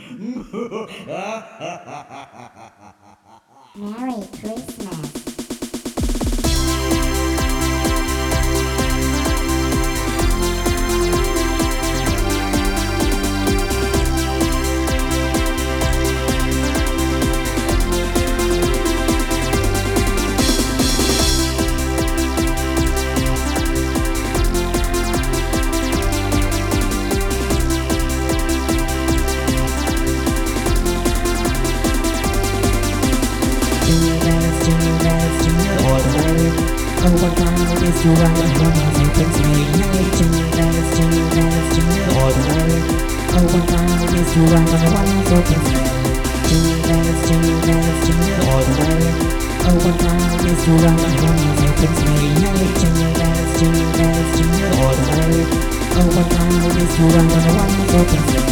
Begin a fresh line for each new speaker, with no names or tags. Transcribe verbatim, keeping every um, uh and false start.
Merry Christmas.
Oh, what time it is to ride on hormones and things may night. Jingle bells, jingle bells, jingle all the way. Oh, what time it is to ride on hormones and things may. Jingle bells, jingle bells, jingle all the way. Oh, what time it is to ride on hormones and things may night. Jingle bells, jingle bells, jingle all the way. Oh, what time it is to ride on hormones and things may.